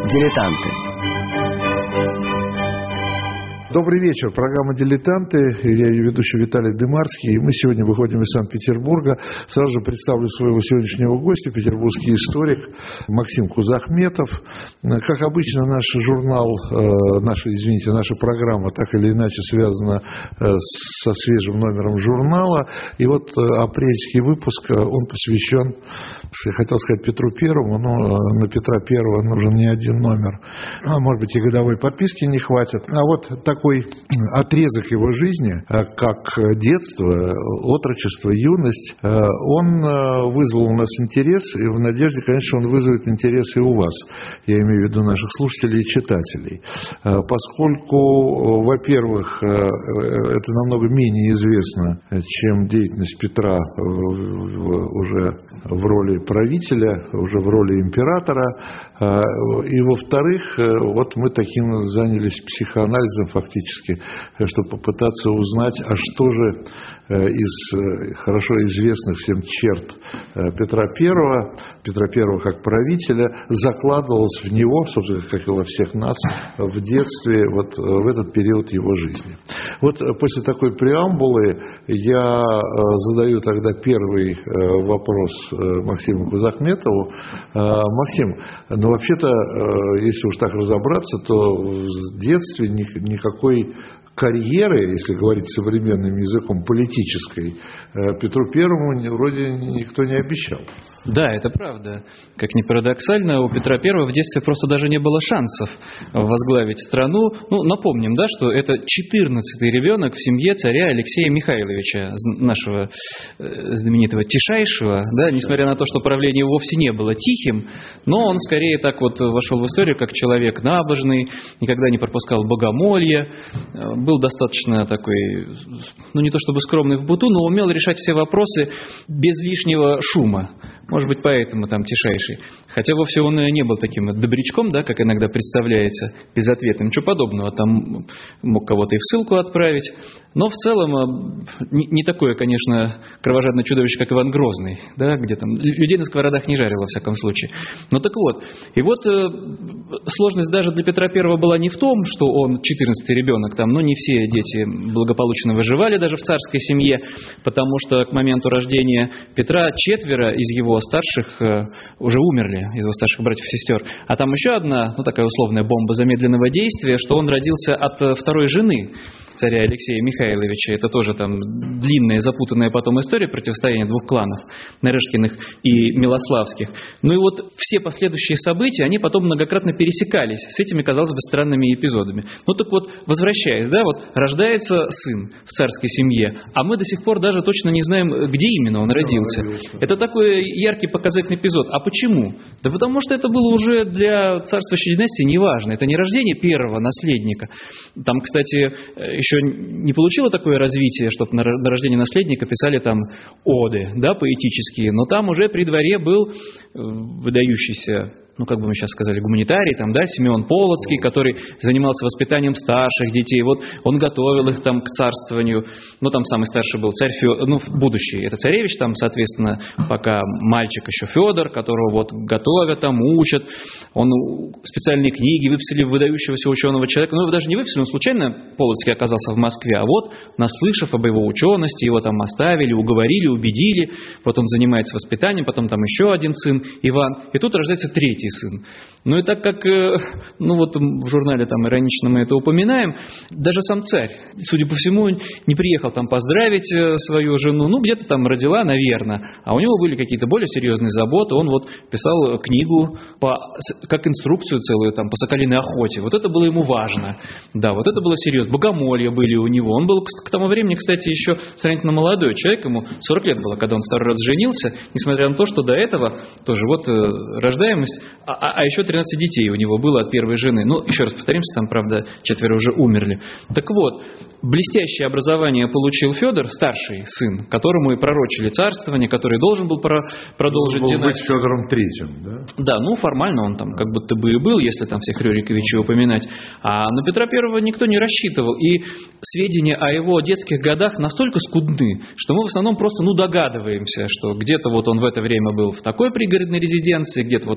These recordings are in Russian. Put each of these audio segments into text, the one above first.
«Дилетанты». Добрый вечер. Программа «Дилетанты». Я ее ведущий Виталий Дымарский. И мы сегодня выходим из Санкт-Петербурга. Сразу же представлю своего сегодняшнего гостя, петербургский историк Максим Кузахметов. Как обычно, наш журнал, наша программа так или иначе связана со свежим номером журнала. И вот апрельский выпуск, он посвящен, я хотел сказать, Петру Первому, но на Петра Первого нужен не один номер. Может быть, и годовой подписки не хватит. А вот такой отрезок его жизни, как детство, отрочество, юность, он вызвал у нас интерес, и в надежде, конечно, он вызовет интерес и у вас, я имею в виду наших слушателей и читателей. Поскольку, во-первых, это намного менее известно, чем деятельность Петра уже в роли правителя, уже в роли императора, и, во-вторых, вот мы таким занялись психоанализом фактически, чтобы попытаться узнать, а что же из хорошо известных всем черт Петра I как правителя, закладывалось в него, собственно, как и во всех нас, в детстве, вот в этот период его жизни. Вот после такой преамбулы я задаю тогда первый вопрос Максиму Кузахметову. Максим, ну вообще-то, если уж так разобраться, то в детстве никакой карьеры, если говорить современным языком, политической, Петру Первому вроде никто не обещал. Да, это правда. Как ни парадоксально, у Петра I в детстве просто даже не было шансов возглавить страну. Ну, напомним, да, что это 14-й ребенок в семье царя Алексея Михайловича, нашего знаменитого Тишайшего, да, несмотря на то, что правление вовсе не было тихим, но он скорее так вот вошел в историю как человек набожный, никогда не пропускал богомолья, был достаточно такой, ну не то чтобы скромный в быту, но умел решать все вопросы без лишнего шума. Может быть, поэтому там Тишайший. Хотя вовсе он не был таким добрячком, да, как иногда представляется, безответным. Ничего подобного. Там мог кого-то и в ссылку отправить. Но в целом не такое, конечно, кровожадное чудовище, как Иван Грозный, да, где там людей на сковородах не жарил, во всяком случае. Ну так вот. И вот сложность даже для Петра I была не в том, что он 14-й ребенок, там, но не все дети благополучно выживали даже в царской семье, потому что к моменту рождения Петра 4 из его старших уже умерли, из его старших братьев и сестер. А там еще одна, ну такая условная бомба замедленного действия, что он родился от второй жены царя Алексея Михайловича. Это тоже там длинная, запутанная потом история противостояния двух кланов, Нарышкиных и Милославских. Ну и вот все последующие события, они потом многократно пересекались с этими, казалось бы, странными эпизодами. Ну так вот, возвращаясь, да, вот рождается сын в царской семье, а мы до сих пор даже точно не знаем, где именно он родился. Это такой яркий показательный эпизод. А почему? Да потому что это было уже для царствующей династии неважно. Это не рождение первого наследника. Там, кстати, еще не получило такое развитие, чтобы на рождение наследника писали там оды, да, поэтические, но там уже при дворе был выдающийся, ну, как бы мы сейчас сказали, гуманитарий, там, да, Симеон Полоцкий, который занимался воспитанием старших детей, вот он готовил их там к царствованию, ну, там самый старший был царь Федор, ну, будущий, это царевич, там, соответственно, пока мальчик еще Федор, которого вот готовят, там, учат, он специальные книги выписали выдающегося ученого человека, ну, его даже не выписали, он случайно, Полоцкий, оказался в Москве, а вот, наслышав об его учености, его там оставили, уговорили, убедили, вот он занимается воспитанием, потом там еще один сын, Иван, и тут рождается третий сын. Ну и так как, ну вот в журнале там иронично мы это упоминаем, даже сам царь, судя по всему, не приехал там поздравить свою жену, ну где-то там родила, наверное, а у него были какие-то более серьезные заботы, он вот писал книгу как инструкцию целую там по соколиной охоте, вот это было ему важно, да, вот это было серьезно, богомолья были у него, он был к тому времени, кстати, еще сравнительно молодой человек, ему 40 лет было, когда он второй раз женился, несмотря на то, что до этого тоже вот рождаемость, а еще 13 детей у него было от первой жены. Ну, еще раз повторимся, там, правда, 4 уже умерли. Так вот, блестящее образование получил Федор, старший сын, которому и пророчили царствование, который должен был продолжить династию. Быть Федором Третьим, да? Да, ну, формально он там как будто бы и был, если там всех Рюриковичей упоминать. А на Петра Первого никто не рассчитывал. И сведения о его детских годах настолько скудны, что мы в основном просто, ну, догадываемся, что где-то вот он в это время был в такой пригородной резиденции, где-то вот в такой.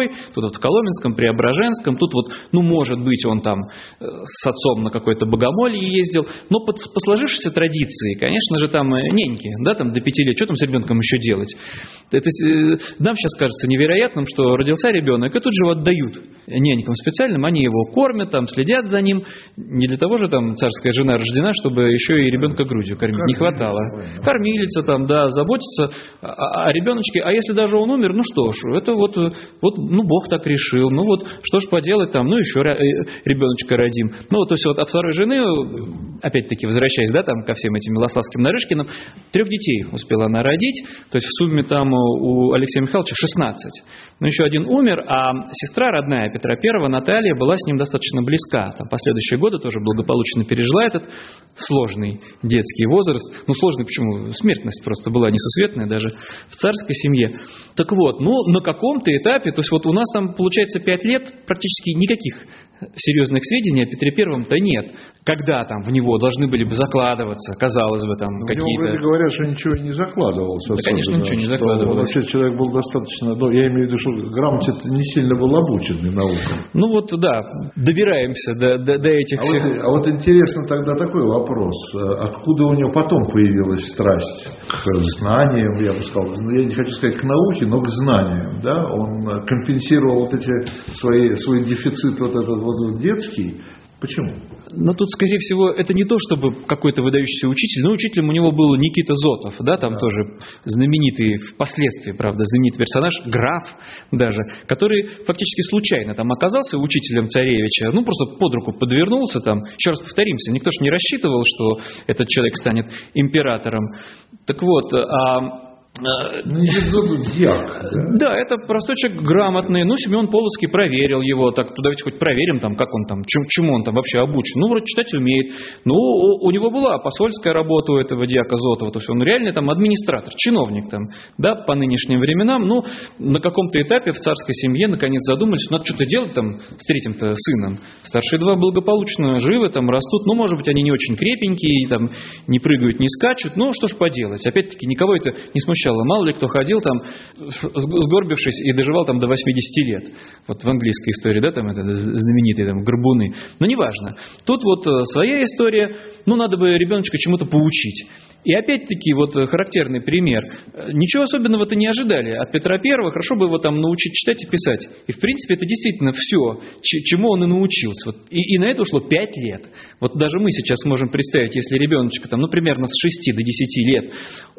Москвой, тут вот в Коломенском, Преображенском, тут вот, ну, может быть, он там с отцом на какое-то богомолье ездил, но по сложившейся традиции, конечно же, там няньки, да, там до 5 лет, что там с ребенком еще делать? Это нам сейчас кажется невероятным, что родился ребенок, и тут же его отдают нянькам специальным, они его кормят, там, следят за ним, не для того же там царская жена рождена, чтобы еще и ребенка грудью кормить, не хватало. Кормилица там, да, заботится о ребеночке, а если даже он умер, ну что ж, это вот, ну, Бог так решил, ну вот, что ж поделать там, ну еще ребеночка родим. Ну, то есть вот от второй жены, опять-таки, возвращаясь, да, там, ко всем этим Милославским, Нарышкиным, 3 детей успела она родить, то есть в сумме там у Алексея Михайловича 16. Но еще один умер, а сестра родная Петра I, Наталья, была с ним достаточно близка. Там последующие годы тоже благополучно пережила этот сложный детский возраст. Ну, сложный почему? Смертность просто была несусветная даже в царской семье. Так вот, ну, на каком-то этапе, то есть вот у нас там получается 5 лет практически никаких серьезных сведений о Петре Первом-то нет. Когда там в него должны были бы закладываться, казалось бы, там какие-то... Вроде говорят, что ничего не закладывалось. Да, конечно, ничего не закладывалось. Вообще человек был достаточно, ну, я имею в виду, что грамоте не сильно был обученный наукам. Ну вот, да, добираемся до этих всех... А вот интересно тогда такой вопрос. Откуда у него потом появилась страсть к знаниям, я бы сказал, я не хочу сказать к науке, но к знаниям, да? Он компенсировал вот эти свой дефицит вот этот вот детский. Почему? Но тут, скорее всего, это не то, чтобы какой-то выдающийся учитель, но учителем у него был Никита Зотов, да, там тоже знаменитый, впоследствии, правда, знаменитый персонаж, граф даже, который фактически случайно там оказался учителем царевича, ну, просто под руку подвернулся там, еще раз повторимся, никто же не рассчитывал, что этот человек станет императором. Так вот, дьяк, да, это простой человек грамотный. Ну, Семен Полоцкий проверил его. Так, давайте хоть проверим, там, как он там, чему он там вообще обучен. Ну, вроде читать умеет. Ну, у него была посольская работа у этого дьяка Зотова. То есть он реальный там администратор, чиновник там, да, по нынешним временам. Ну, на каком-то этапе в царской семье наконец задумались, надо что-то делать там с третьим-то сыном. Старшие два благополучно живы, там растут. Ну, может быть, они не очень крепенькие, там, не прыгают, не скачут. Ну, что ж поделать. Опять-таки, никого это не смущало. Мало ли кто ходил там, сгорбившись, и доживал там до 80 лет. Вот в английской истории, да, там это знаменитые там горбуны. Но неважно. Тут вот своя история, ну, надо бы ребеночка чему-то поучить. И опять-таки, вот характерный пример. Ничего особенного-то не ожидали от Петра Первого. Хорошо бы его там научить читать и писать. И, в принципе, это действительно все, чему он и научился. Вот. И на это ушло 5 лет. Вот даже мы сейчас можем представить, если ребеночка там, ну, примерно с 6 до 10 лет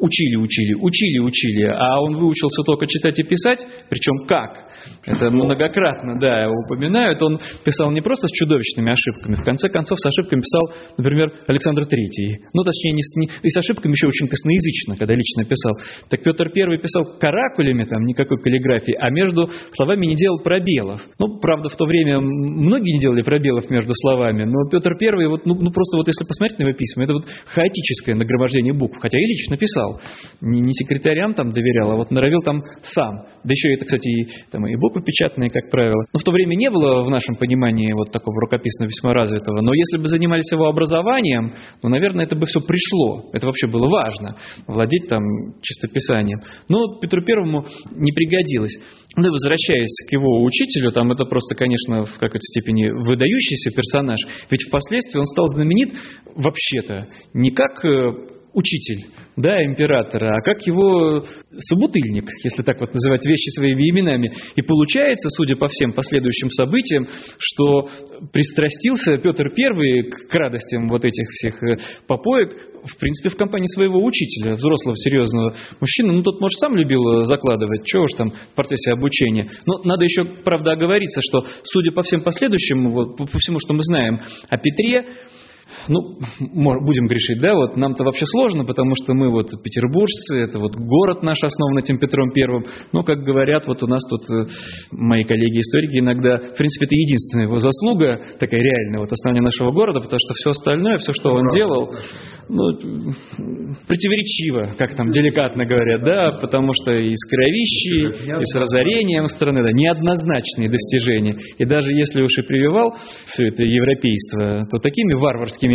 учили, а он выучился только читать и писать, причем как? Это многократно, да, упоминают. Он писал не просто с чудовищными ошибками, в конце концов с ошибками писал, например, Александр III. Ну, точнее, и с ошибками еще очень косноязычно, когда лично писал. Так Петр I писал каракулями, там никакой каллиграфии, а между словами не делал пробелов. Ну, правда, в то время многие не делали пробелов между словами, но Петр I, вот, ну просто вот если посмотреть на его письма, это вот хаотическое нагромождение букв, хотя и лично писал. Не секретарям там доверял, а вот норовил там сам. Да еще это, кстати, и буквы печатные, как правило. Но в то время не было в нашем понимании вот такого рукописного весьма развитого. Но если бы занимались его образованием, ну, наверное, это бы все пришло. Это вообще было важно, владеть там чистописанием. Но Петру Первому не пригодилось. Ну и возвращаясь к его учителю, там это просто, конечно, в какой-то степени выдающийся персонаж. Ведь впоследствии он стал знаменит вообще-то не как учитель, да, императора, а как его собутыльник, если так вот называть вещи своими именами. И получается, судя по всем последующим событиям, что пристрастился Петр I к радостям вот этих всех попоек, в принципе, в компании своего учителя, взрослого, серьезного мужчины. Ну, тот, может, сам любил закладывать, чего уж там в процессе обучения. Но надо еще, правда, оговориться, что, судя по всем последующим, вот, по всему, что мы знаем о Петре, ну, будем грешить, да, вот нам-то вообще сложно, потому что мы вот петербуржцы, это вот город наш основан этим Петром Первым, но, как говорят, вот у нас тут мои коллеги-историки иногда, в принципе, это единственная его заслуга, такая реальная, вот основание нашего города, потому что все остальное, все, что он делал, ну, противоречиво, как там деликатно говорят, да, потому что и с кровищей, и с разорением страны, да, неоднозначные достижения, и даже если уж и прививал все это европейство, то такими варварскими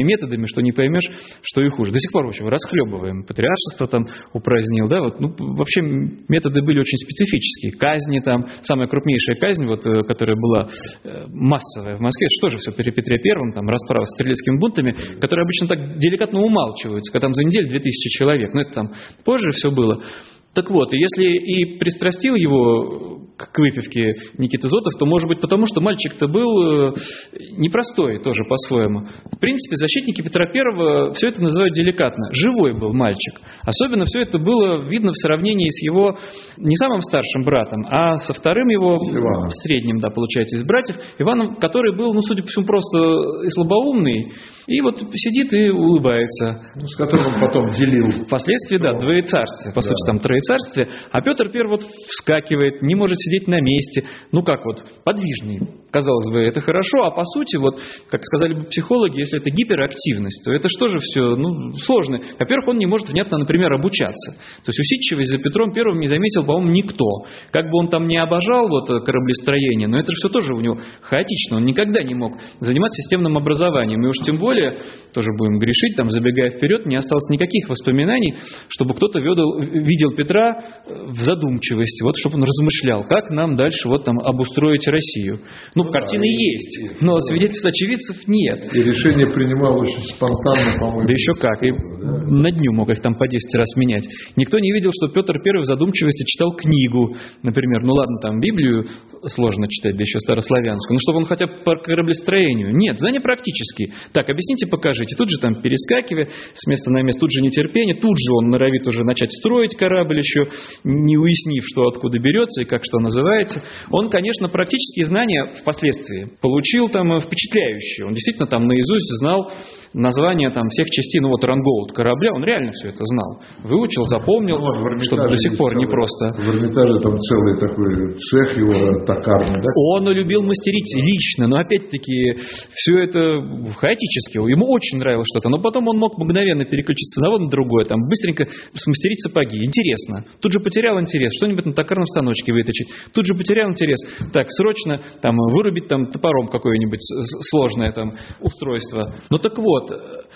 методами, что не поймешь, что и хуже. До сих пор, в общем, расхлебываем. Патриаршество там упразднил, да, вот, ну, вообще методы были очень специфические. Казни там, самая крупнейшая казнь, вот, которая была массовая в Москве, что же все при Петре Первом, там, расправа с стрелецкими бунтами, которые обычно так деликатно умалчиваются, когда там за неделю 2000 человек, но это там позже все было. Так вот, если и пристрастил его к выпивке Никита Зотов, то, может быть, потому что мальчик-то был непростой тоже по-своему. В принципе, защитники Петра Первого все это называют деликатно. Живой был мальчик. Особенно все это было видно в сравнении с его не самым старшим братом, а со вторым его, средним, да, получается, из братьев, Иваном, который был, ну, судя по всему, просто и слабоумный, и вот сидит и улыбается. Ну, с которым он потом делил. Впоследствии, да, двоецарствие, по сути, там троецарствие. А Петр Первый вот вскакивает, не может сидеть на месте. Ну как вот, подвижный. Казалось бы, это хорошо, а по сути, вот, как сказали бы психологи, если это гиперактивность, то это что же все, ну, сложно. Во-первых, он не может внятно, например, обучаться. То есть усидчивость за Петром Первым не заметил, по-моему, никто. Как бы он там не обожал вот кораблестроение, но это все тоже у него хаотично. Он никогда не мог заниматься системным образованием. И уж тем более, тоже будем грешить, там, забегая вперед, не осталось никаких воспоминаний, чтобы кто-то видел Петра в задумчивости, вот, чтобы он размышлял, как нам дальше вот там обустроить Россию. Ну, картины есть, но свидетельств очевидцев нет. И решение принимал очень спонтанно, по-моему. Да еще как, и на дню мог их там по 10 раз менять. Никто не видел, что Петр I в задумчивости читал книгу, например, ну ладно, там Библию сложно читать, да еще старославянскую, но чтобы он хотя бы по кораблестроению. Нет, знания практические. Так, объясните, покажите. Тут же там перескакивая с места на место, тут же нетерпение, тут же он норовит уже начать строить корабль еще, не уяснив, что откуда берется и как что называется. Он, конечно, практические знания впоследствии получил там впечатляющие. Он действительно там наизусть знал названия там всех частей, ну вот рангоут корабля, он реально все это знал. Выучил, запомнил, ну, что до сих пор непросто. В Эрмитаже там целый такой цех его токарный, да? Он любил мастерить лично, но опять-таки все это хаотически. Ему очень нравилось что-то, но потом он мог мгновенно переключиться на одно, на другое, там быстренько смастерить сапоги. Интересно. Тут же потерял интерес, что-нибудь на токарном станочке выточить. Тут же потерял интерес. Так, срочно там вырубить там топором какое-нибудь сложное там устройство. Ну так вот,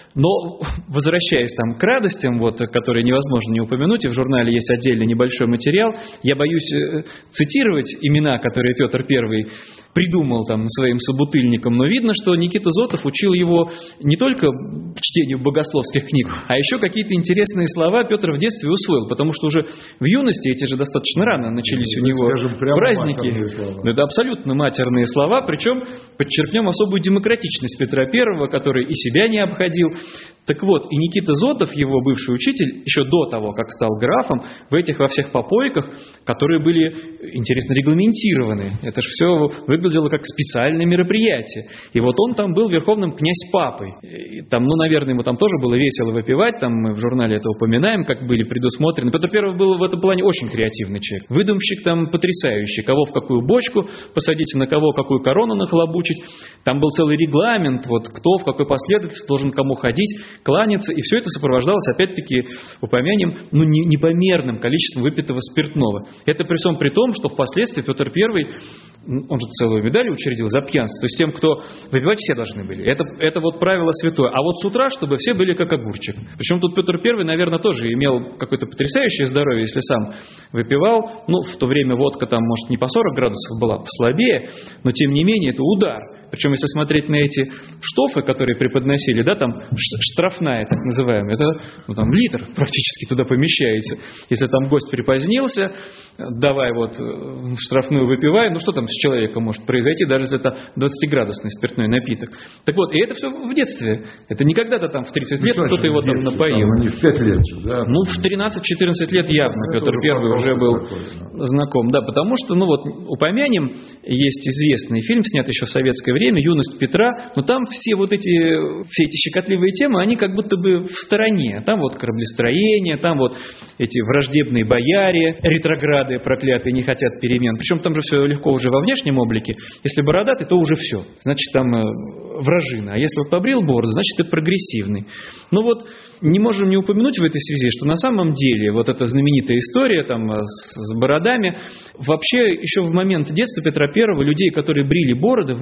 но возвращаясь там к радостям, вот, которые невозможно не упомянуть, и в журнале есть отдельный небольшой материал, я боюсь цитировать имена, которые Петр I придумал там своим собутыльникам, но видно, что Никита Зотов учил его не только чтению богословских книг, а еще какие-то интересные слова Петр в детстве усвоил, потому что уже в юности, эти же достаточно рано начались у него праздники. Это абсолютно матерные слова, причем подчеркнем особую демократичность Петра I, который и себя не обходил. Так вот, и Никита Зотов, его бывший учитель, еще до того, как стал графом, во всех попойках, которые были, интересно, регламентированы. Это же все выглядело как специальное мероприятие. И вот он там был верховным князь-папой. И там, ну, наверное, ему там тоже было весело выпивать, там мы в журнале это упоминаем, как были предусмотрены. Петр I был в этом плане очень креативный человек. Выдумщик там потрясающий. Кого в какую бочку посадить, на кого какую корону нахлобучить. Там был целый регламент, вот кто в какой последовательности должен кому ходить, кланяться, и все это сопровождалось, опять-таки, упомянием, ну, непомерным количеством выпитого спиртного. Это при всем при том, что впоследствии Петр I, он же целую медаль учредил за пьянство, то есть тем, кто выпивать, все должны были. Это вот правило святое. А вот с утра, чтобы все были как огурчик. Причем тут Петр I, наверное, тоже имел какое-то потрясающее здоровье, если сам выпивал. Ну, в то время водка там, может, не по 40 градусов была, послабее, но тем не менее это удар. Причем, если смотреть на эти штофы, которые преподносили, да, там штрафная, так называемая, это, ну, там литр практически туда помещается. Если там гость припозднился, давай вот штрафную выпивай, ну что там с человеком может произойти, даже если это 20-градусный спиртной напиток. Так вот, и это все в детстве. Это не когда-то там в 30 лет кто-то его там напоил. Там, не в 5 лет, да? Ну, в 13-14 лет явно Петр I уже был знаком. Да, потому что, ну вот, упомянем, есть известный фильм, снят еще в советское время, «Юность Петра», но там все эти щекотливые темы, они как будто бы в стороне. Там вот кораблестроение, там вот эти враждебные бояре, ретрограды проклятые, не хотят перемен. Причем там же все легко уже во внешнем облике. Если бородатый, то уже все. Значит, там вражина. А если вот побрил бороду, значит, ты прогрессивный. Ну вот, не можем не упомянуть в этой связи, что на самом деле вот эта знаменитая история там с бородами, вообще еще в момент детства Петра I людей, которые брили бороды, в Москве было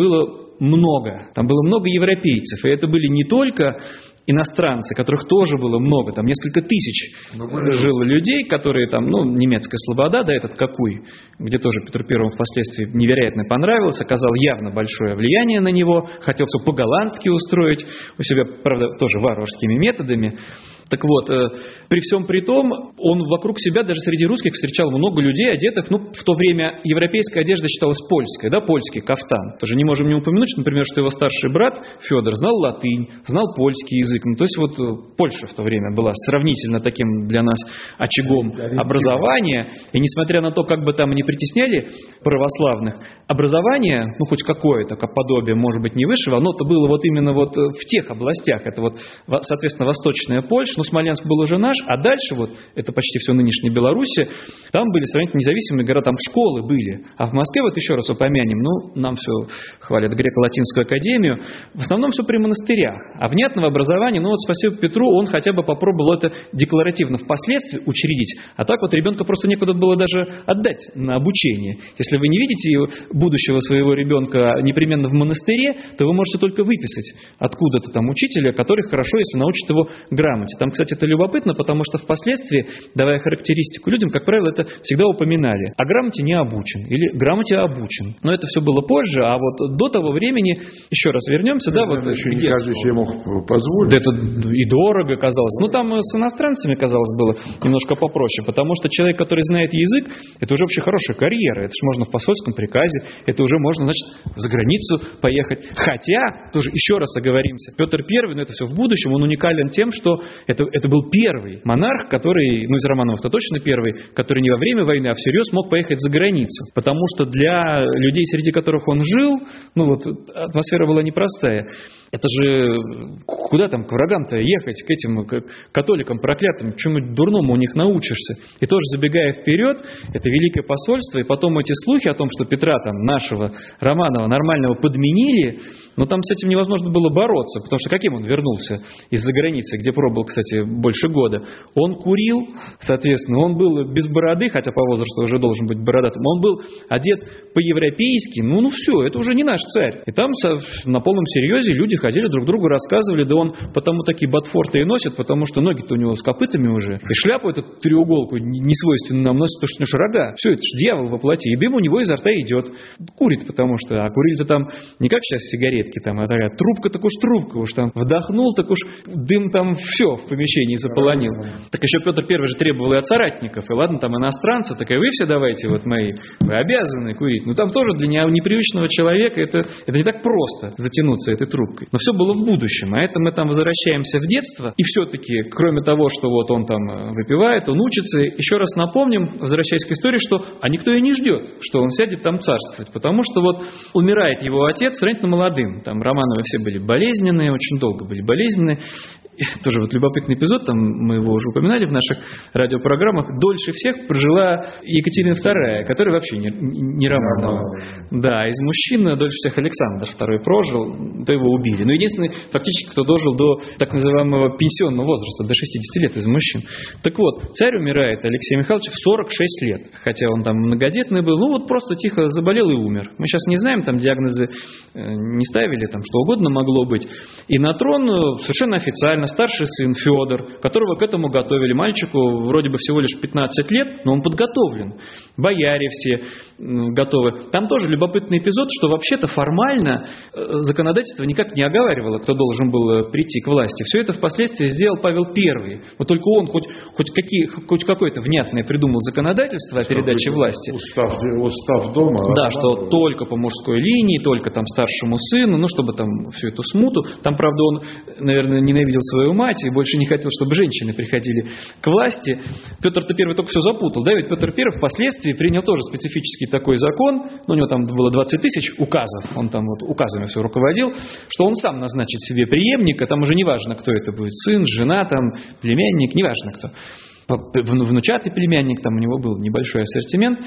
было много. Там было много европейцев. И это были не только иностранцы, которых тоже было много, там несколько тысяч жило людей, которые там, немецкая слобода, да, этот Какуй, где тоже Петру Первому впоследствии невероятно понравилось, оказал явно большое влияние на него, хотел все по-голландски устроить у себя, правда, тоже варварскими методами. Так вот, при всем при том, он вокруг себя, даже среди русских, встречал много людей, одетых, в то время европейская одежда считалась польской, да, польский кафтан. Тоже не можем не упомянуть, например, что его старший брат Федор знал латынь, знал польский язык. То есть вот Польша в то время была сравнительно таким для нас очагом образования. И несмотря на то, как бы там ни притесняли православных, образование, хоть какое-то подобие, может быть, не высшего, оно-то было вот именно вот в тех областях. Это вот, соответственно, Восточная Польша, Смоленск был уже наш, а дальше вот, это почти все нынешняя Белоруссия, там были сравнительно независимые города, там школы были. А в Москве, вот еще раз упомянем, нам все хвалят греко-латинскую академию, в основном все при монастырях. А внятного образования, спасибо Петру, он хотя бы попробовал это декларативно впоследствии учредить. А так вот ребенка просто некуда было даже отдать на обучение. Если вы не видите будущего своего ребенка непременно в монастыре, то вы можете только выписать откуда-то там учителя, который хорошо, если научит его грамоте. Там, кстати, это любопытно, потому что впоследствии, давая характеристику людям, как правило, это всегда упоминали. О грамоте не обучен или грамоте обучен. Но это все было позже, а вот до того времени, еще раз вернемся, еще не каждый себе мог позволить. Да это и дорого казалось. Там с иностранцами, казалось, было немножко попроще, потому что человек, который знает язык, это уже вообще хорошая карьера. Это же можно в посольском приказе, это уже можно, значит, за границу поехать. Хотя, тоже еще раз оговоримся, Петр I, это все в будущем, он уникален тем, что это был первый монарх, который, из Романовых-то точно первый, который не во время войны, а всерьез мог поехать за границу. Потому что для людей, среди которых он жил, атмосфера была непростая. Это же куда там к врагам-то ехать, к этим к католикам проклятым, чему-нибудь дурному у них научишься. И тоже забегая вперед, это великое посольство, и потом эти слухи о том, что Петра там, нашего Романова нормального подменили, там с этим невозможно было бороться, потому что каким он вернулся из-за границы, где пробыл, кстати, больше года? Он курил, соответственно, он был без бороды, хотя по возрасту уже должен быть бородатым, он был одет по-европейски, все, это уже не наш царь. И там на полном серьезе люди ходили друг другу, рассказывали, да он потому такие ботфорты и носит, потому что ноги-то у него с копытами уже. И шляпу эту треуголку, несвойственную нам, носит, потому что рога. Все, это же дьявол во плоти. И дым у него изо рта идет. Курит, потому что, а курили-то там не как сейчас сигаретки, там, а такая трубка, так уж трубка, уж там вдохнул, так уж дым там все в помещении заполонил. Так еще Петр I же требовал и от соратников, и ладно, там иностранцы, так и вы все давайте, мои, вы обязаны курить. Там тоже для непривычного человека это не так просто затянуться этой трубкой. Но все было в будущем, а это мы там возвращаемся в детство, и все-таки, кроме того, что он там выпивает, он учится, еще раз напомним, возвращаясь к истории, что никто и не ждет, что он сядет там царствовать, потому что умирает его отец сравнительно молодым, там Романовы все были болезненные, очень долго были болезненные. Тоже любопытный эпизод, там мы его уже упоминали в наших радиопрограммах, дольше всех прожила Екатерина II, которая вообще не Романова. Да, из мужчин дольше всех Александр II прожил, то его убили. Но единственный, фактически, кто дожил до так называемого пенсионного возраста, до 60 лет из мужчин. Так вот, царь умирает, Алексей Михайлович, в 46 лет, хотя он там многодетный был, просто тихо заболел и умер. Мы сейчас не знаем, там диагнозы не ставили, там что угодно могло быть. И на трон совершенно официально старший сын Федор, которого к этому готовили. Мальчику вроде бы всего лишь 15 лет, но он подготовлен. Бояре все готовы. Там тоже любопытный эпизод, что вообще-то формально законодательство никак не оговаривало, кто должен был прийти к власти. Все это впоследствии сделал Павел I. Только он хоть какое-то внятное придумал законодательство о передаче власти. Устав дома. Да, что только по мужской линии, только там старшему сыну, чтобы там всю эту смуту. Там, правда, он, наверное, ненавидел свою мать и больше не хотел, чтобы женщины приходили к власти. Петр-то I только все запутал. Да, ведь Петр I впоследствии принял тоже специфический такой закон, у него там было 20 тысяч указов, он там указами все руководил, что он сам назначит себе преемника, там уже не важно, кто это будет, сын, жена, там, племянник, не важно кто. Внучатый племянник, там у него был небольшой ассортимент.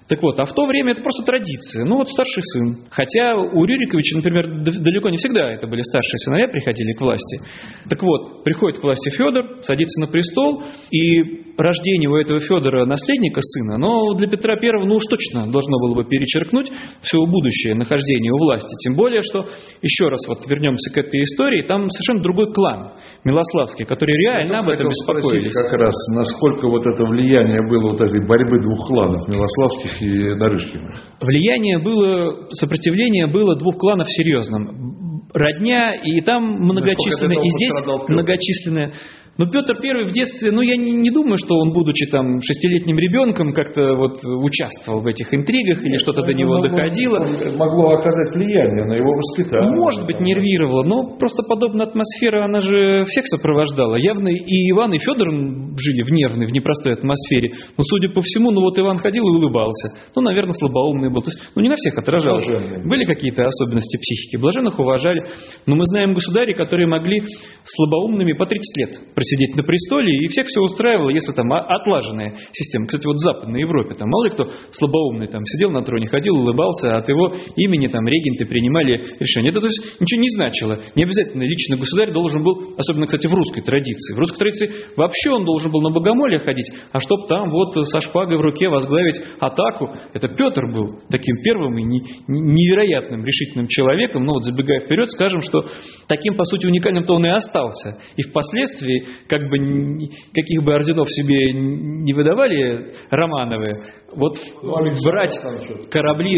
Так вот, а в то время это просто традиция. Ну вот старший сын. Хотя у Рюриковича, например, далеко не всегда это были старшие сыновья, приходили к власти. Так вот, приходит к власти Федор, садится на престол, и рождение у этого Федора наследника сына, но для Петра I, ну уж точно должно было бы перечеркнуть все будущее нахождение у власти. Тем более, что, еще раз вот вернемся к этой истории, там совершенно другой клан, Милославский, которые реально об этом беспокоились. Как раз, насколько вот это влияние было вот этой борьбы двух кланов, Милославских и Нарышкиных. Влияние было, сопротивление было двух кланов серьезным. Родня, и там многочисленные, и здесь многочисленные. Но Петр I в детстве, ну я не думаю, что он, будучи там 6-летним ребенком, как-то вот участвовал в этих интригах или что-то до него доходило. Могло оказать влияние на его воспитание. Может быть, нервировало, но просто подобная атмосфера, она же всех сопровождала. Явно и Иван, и Федор жили в нервной, в непростой атмосфере. Но, судя по всему, ну вот Иван ходил и улыбался. Ну, наверное, слабоумный был. То есть, ну не на всех отражалось. Были какие-то особенности психики. Блаженных уважали. Но мы знаем государей, которые могли слабоумными по 30 лет сидеть на престоле, и всех все устраивало, если там отлаженная система. Кстати, вот в Западной Европе, там мало ли кто слабоумный там сидел на троне, ходил, улыбался, а от его имени там регенты принимали решения. Это, то есть, ничего не значило. Не обязательно лично государь должен был, особенно, кстати, в русской традиции. В русской традиции вообще он должен был на богомолье ходить, а чтоб там вот со шпагой в руке возглавить атаку, это Петр был таким первым и невероятным решительным человеком. Ну вот, забегая вперед, скажем, что таким, по сути, уникальным-то он и остался. И впоследствии, как бы каких бы орденов себе не выдавали Романовы, вот брать корабли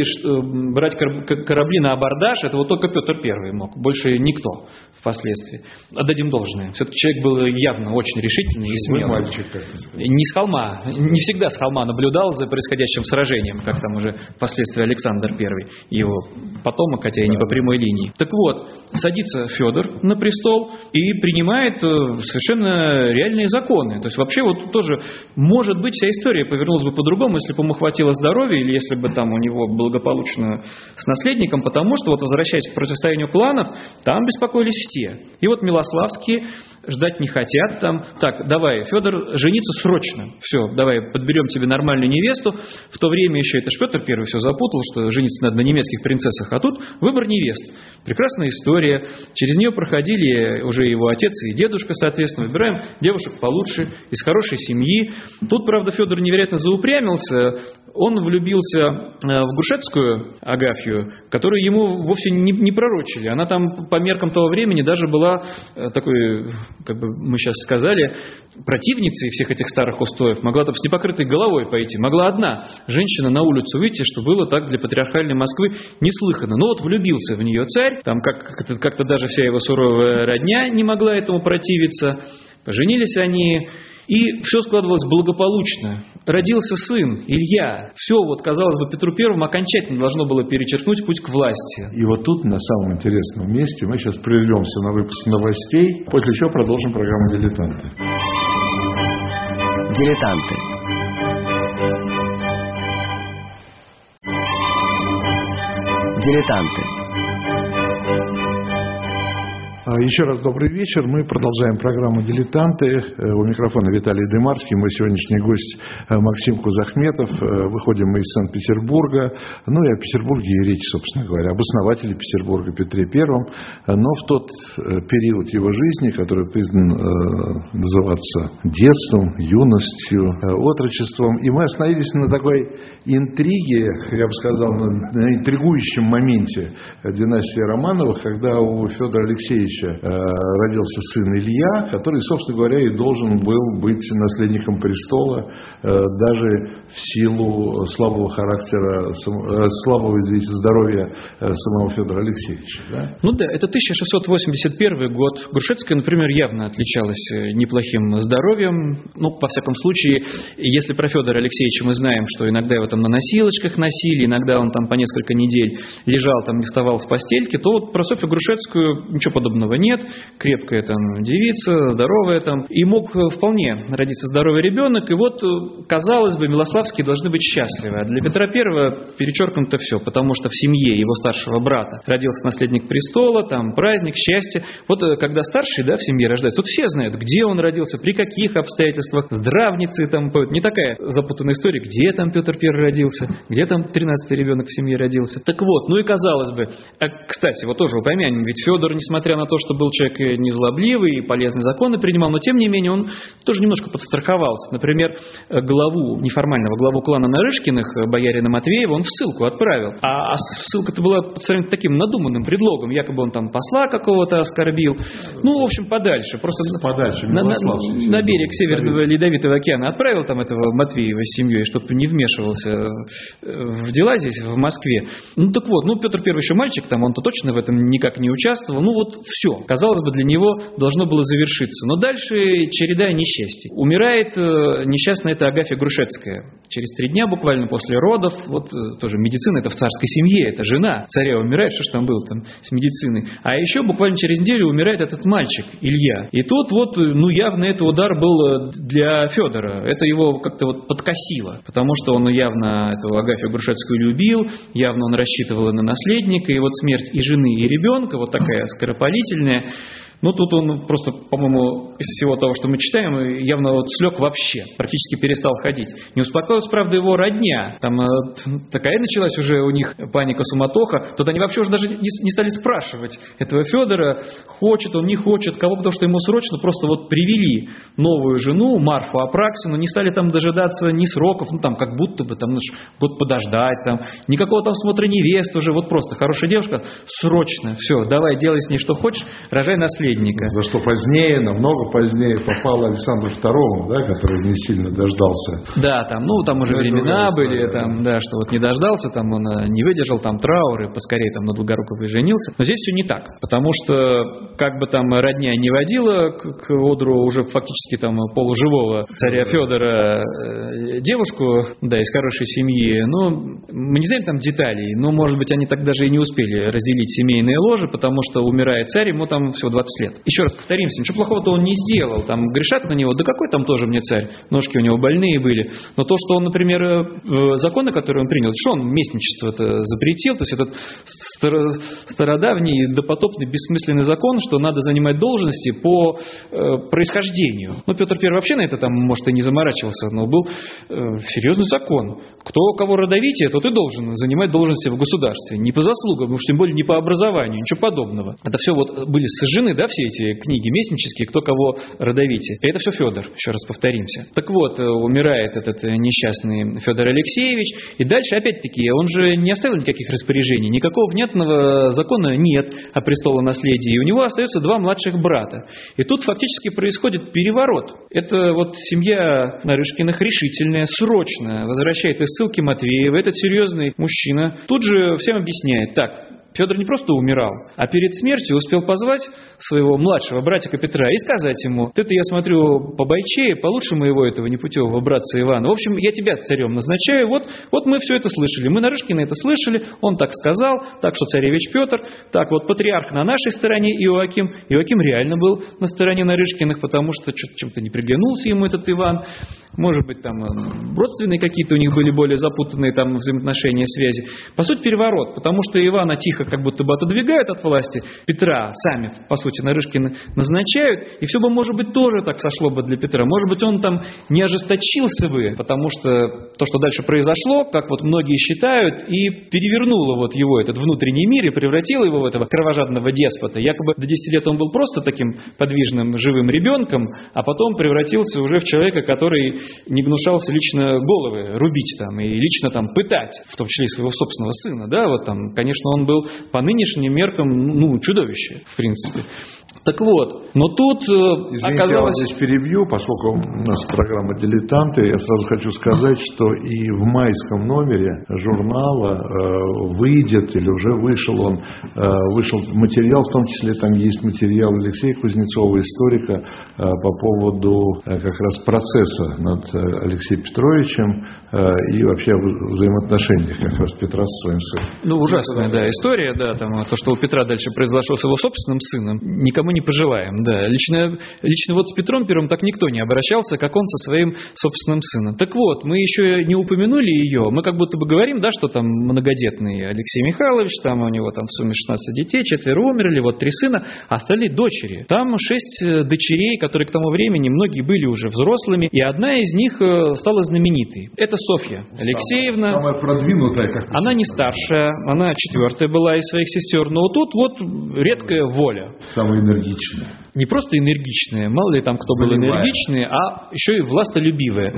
на абордаж, это вот только Петр I мог, больше никто впоследствии. Отдадим должное. Все-таки человек был явно очень решительный и смелый. Не с холма, не всегда с холма наблюдал за происходящим сражением, как там уже впоследствии Александр I и его потомок, хотя и не по прямой линии. Так вот, садится Федор на престол и принимает совершенно реальные законы. То есть вообще вот тоже, может быть, вся история повернулась бы по-другому, если бы ему хватило здоровья или если бы там у него благополучно с наследником, потому что, вот возвращаясь к противостоянию кланов, там беспокоились все. И вот Милославские ждать не хотят там. Так, давай, Федор, жениться срочно. Все, давай, подберем тебе нормальную невесту. В то время еще это ж Петр I все запутал, что жениться надо на немецких принцессах, а тут выбор невест. Прекрасная история. Через нее проходили уже его отец и дедушка, соответственно. Выбираем девушек получше, из хорошей семьи. Тут, правда, Федор невероятно заупрямился. Он влюбился в Грушецкую Агафью, которую ему вовсе не пророчили. Она там по меркам того времени даже была такой, как бы мы сейчас сказали, противницей всех этих старых устоев. Могла там с непокрытой головой пойти. Могла одна женщина на улицу выйти, что было так для патриархальной Москвы неслыханно. Но вот влюбился в нее царь, там как-то даже вся его суровая родня не могла этому противиться. Поженились они, и все складывалось благополучно. Родился сын, Илья. Все, вот, казалось бы, Петру Первому окончательно должно было перечеркнуть путь к власти. И вот тут, на самом интересном месте, мы сейчас прервемся на выпуск новостей, после чего продолжим программу «Дилетанты». «Дилетанты». «Дилетанты». Еще раз добрый вечер. Мы продолжаем программу «Дилетанты». У микрофона Виталий Дымарский. Мой сегодняшний гость Максим Кузахметов. Выходим мы из Санкт-Петербурга. Ну и о Петербурге и речь, собственно говоря. Об основателе Петербурга Петре Первом. Но в тот период его жизни, который признан называться детством, юностью, отрочеством. И мы остановились на такой интриге, я бы сказал, на интригующем моменте династии Романовых, когда у Федора Алексеевича родился сын Илья, который, собственно говоря, и должен был быть наследником престола, даже в силу слабого характера, слабого, извините, здоровья самого Федора Алексеевича. Да? Ну да, это 1681 год. Грушецкая, например, явно отличалась неплохим здоровьем. Ну, во всяком случае, если про Федора Алексеевича мы знаем, что иногда его там на носилочках носили, иногда он там по несколько недель лежал, там не вставал с постельки, то вот про Софью Грушецкую ничего подобного юного нет, крепкая там девица, здоровая там, и мог вполне родиться здоровый ребенок, и вот, казалось бы, Милославские должны быть счастливы, а для Петра I перечеркнуто все, потому что в семье его старшего брата родился наследник престола, там праздник, счастье. Вот когда старший, да, в семье рождается, тут все знают, где он родился, при каких обстоятельствах, здравницы там, не такая запутанная история, где там Петр I родился, где там 13-й ребенок в семье родился. Так вот, ну и казалось бы, кстати, вот тоже упомянем, ведь Федор, несмотря на то, что был человек незлобливый и полезные законы принимал, но тем не менее он тоже немножко подстраховался. Например, неформального главу клана Нарышкиных, боярина Матвеева, он в ссылку отправил. А ссылка-то была по сравнению таким надуманным предлогом, якобы он там посла какого-то оскорбил. Ну, в общем, подальше. Просто подальше, на берег Северного Ледовитого океана отправил там этого Матвеева с семьей, чтобы не вмешивался в дела здесь, в Москве. Ну, так вот, Петр I еще мальчик, там он-то точно в этом никак не участвовал. Ну, вот все. Казалось бы, для него должно было завершиться. Но дальше череда несчастий. Умирает несчастная эта Агафья Грушецкая. Через 3 дня буквально после родов, вот тоже медицина, это в царской семье, это жена царя умирает, что ж там было там с медициной. А еще буквально через неделю умирает этот мальчик, Илья. И тут вот, явно это удар был для Федора. Это его как-то вот подкосило, потому что он явно эту Агафью Грушецкую любил, явно он рассчитывал на наследника, и вот смерть и жены, и ребенка, вот такая скоропалительная. Ну, тут он просто, по-моему, из всего того, что мы читаем, явно вот слег вообще, практически перестал ходить. Не успокоилась, правда, его родня. Там такая началась уже у них паника, суматоха. Тут они вообще уже даже не стали спрашивать этого Федора, хочет он, не хочет, кого, потому что ему срочно просто вот привели новую жену, Марфу Апраксину, не стали там дожидаться ни сроков, там как будто бы там год подождать, там никакого там смотра невест уже, вот просто хорошая девушка, срочно, все, давай, делай с ней что хочешь, рожай наследника. За что позднее, намного позднее попал Александру II, да, который не сильно дождался. Да, там уже времена были, там, да, что вот не дождался, там он не выдержал, там траур, и поскорее там на Долгоруковой женился. Но здесь все не так, потому что как бы там родня не водила к одру уже фактически там полуживого царя Федора девушку, да, из хорошей семьи, мы не знаем там деталей, но, может быть, они так даже и не успели разделить семейные ложи, потому что умирает царь, ему там всего 20 лет. Еще раз повторимся, ничего плохого-то он не сделал. Там грешат на него, да какой там тоже мне царь, ножки у него больные были. Но то, что он, например, законы, которые он принял, что он местничество-то запретил, то есть этот стародавний, допотопный, бессмысленный закон, что надо занимать должности по происхождению. Петр I вообще на это там, может, и не заморачивался, но был серьезный закон. Кто кого родовитее, тот и должен занимать должности в государстве. Не по заслугам, уж тем более не по образованию, ничего подобного. Это все вот были сожжены, да, все эти книги местнические, кто кого родовитее. И это все Федор, еще раз повторимся. Так вот, умирает этот несчастный Федор Алексеевич, и дальше, опять-таки, он же не оставил никаких распоряжений, никакого внятного закона нет о престолонаследии, и у него остаются 2 младших брата. И тут фактически происходит переворот. Это вот семья Нарышкиных решительная, срочно возвращает из ссылки Матвеева. Этот серьезный мужчина тут же всем объясняет: так, Федор не просто умирал, а перед смертью успел позвать своего младшего братика Петра и сказать ему: ты-то, я смотрю, побойчее, получше моего этого непутевого братца Ивана. В общем, я тебя царем назначаю. Вот мы все это слышали. Мы Нарышкины это слышали. Он так сказал, так что царевич Петр, так вот патриарх на нашей стороне Иоаким. Иоаким реально был на стороне Нарышкиных, потому что чем-то не приглянулся ему этот Иван. Может быть, там родственные какие-то у них были более запутанные там взаимоотношения, связи. По сути, переворот, потому что Ивана тихо как будто бы отодвигают от власти, Петра сами, по сути, Нарышкины назначают, и все бы, может быть, тоже так сошло бы для Петра. Может быть, он там не ожесточился бы, потому что то, что дальше произошло, как вот многие считают, и перевернуло вот его этот внутренний мир и превратило его в этого кровожадного деспота. Якобы до 10 лет он был просто таким подвижным, живым ребенком, а потом превратился уже в человека, который не гнушался лично головы рубить там и лично там пытать, в том числе и своего собственного сына, да, вот там, конечно, он был по нынешним меркам, чудовище, в принципе. Так вот, но тут Извините, оказалось... я вас здесь перебью, поскольку у нас программа «Дилетанты». Я сразу хочу сказать, что и в майском номере журнала выйдет, или уже вышел материал, в том числе там есть материал Алексея Кузнецова, историка, по поводу как раз процесса над Алексеем Петровичем, и вообще о взаимоотношениях как раз Петра со своим сыном. Ну, ужасная, да, история, да, там, то, что у Петра дальше произошло с его собственным сыном, никому не пожелаем, да. Лично вот с Петром Первым так никто не обращался, как он со своим собственным сыном. Так вот, мы еще не упомянули ее, мы как будто бы говорим, да, что там многодетный Алексей Михайлович, там у него там в сумме 16 детей, 4 умерли, вот 3 сына, а остальные дочери. Там 6 дочерей, которые к тому времени многие были уже взрослыми, и одна из них стала знаменитой. Это Софья Алексеевна. Самая продвинутая, как она не старшая, она 4-я была из своих сестер, но тут вот редкая воля. Самая энергичная. Не просто энергичная, мало ли там кто был энергичный, а еще и властолюбивая.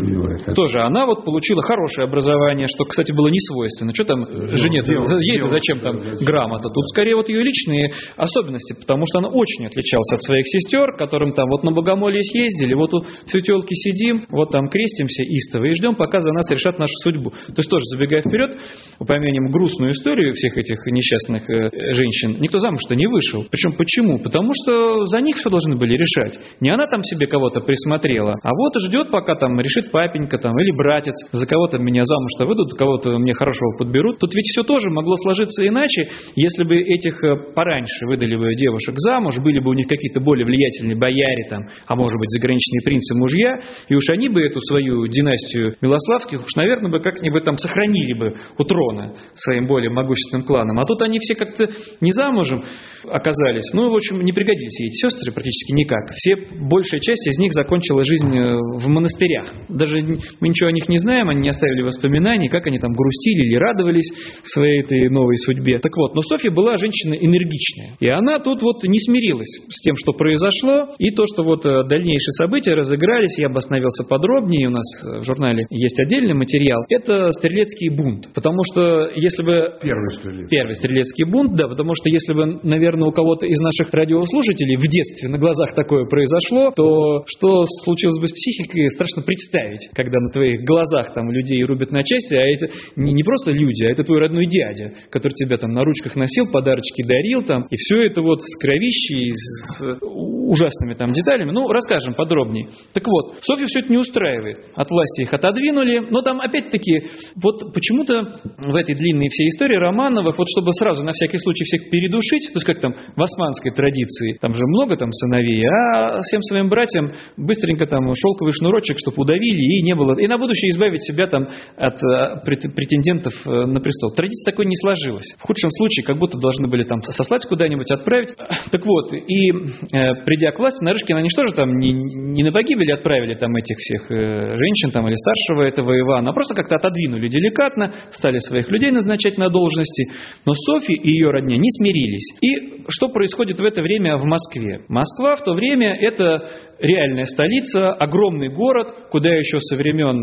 Тоже она вот получила хорошее образование, что, кстати, было не свойственно. Что там жене, ей-то зачем там грамота? Тут скорее вот ее личные особенности, потому что она очень отличалась от своих сестер, которым там вот на богомолье съездили, вот у светелки сидим, вот там крестимся истово и ждем, пока за нас решат нашу судьбу. То есть тоже, забегая вперед, упомянем грустную историю всех этих несчастных женщин. Никто замуж-то не вышел. Причем почему? Потому что за них все должны были решать. Не она там себе кого-то присмотрела, а вот ждет, пока там решит папенька там, или братец, за кого-то меня замуж-то выдадут, кого-то мне хорошего подберут. Тут ведь все тоже могло сложиться иначе, если бы этих пораньше выдали бы девушек замуж, были бы у них какие-то более влиятельные бояре там, а может быть заграничные принцы-мужья, и уж они бы эту свою династию Милославских уж, наверное, бы как-нибудь там сохранили бы у трона своим более могущественным кланом. А тут они все как-то не замужем оказались. Ну, в общем, не пригодились ей эти сестры практически никак. Большая часть из них закончила жизнь в монастырях. Даже мы ничего о них не знаем, они не оставили воспоминаний, как они там грустили или радовались своей этой новой судьбе. Так вот, но Софья была женщина энергичная. И она тут вот не смирилась с тем, что произошло, и то, что вот дальнейшие события разыгрались, я бы остановился подробнее, у нас в журнале есть отдельный материал, это стрелецкий бунт. Потому что если бы... Первый стрелецкий бунт, да, потому что если бы, наверное, у кого-то из наших радиослушателей в детстве на глазах такое произошло, то что случилось бы с психикой, страшно представить, когда на твоих глазах там людей рубят на части, а это не просто люди, а это твой родной дядя, который тебя там на ручках носил, подарочки дарил там, и все это вот с кровищей, с ужасными там деталями. Ну, расскажем подробнее. Так вот, Софью все это не устраивает. От власти их отодвинули, но там опять-таки вот почему-то в этой длинной всей истории Романовых, вот чтобы сразу на всякий случай всех передушить, то есть как там в османской традиции, там же много там сыновей, а всем своим братьям быстренько там шелковый шнурочек, чтобы удавили, и не было, и на будущее избавить себя там от претендентов на престол. Традиция такой не сложилась. В худшем случае, как будто должны были там сослать куда-нибудь, отправить. Так вот, и придя к власти, Нарышкина, они что же там не на погибель отправили там этих всех женщин там или старшего этого Ивана, а просто как-то отодвинули деликатно, стали своих людей назначать на должности. Но Софья и ее родня не смирились. И что происходит в это время в Москве? Москва в то время это реальная столица, огромный город, куда еще со времен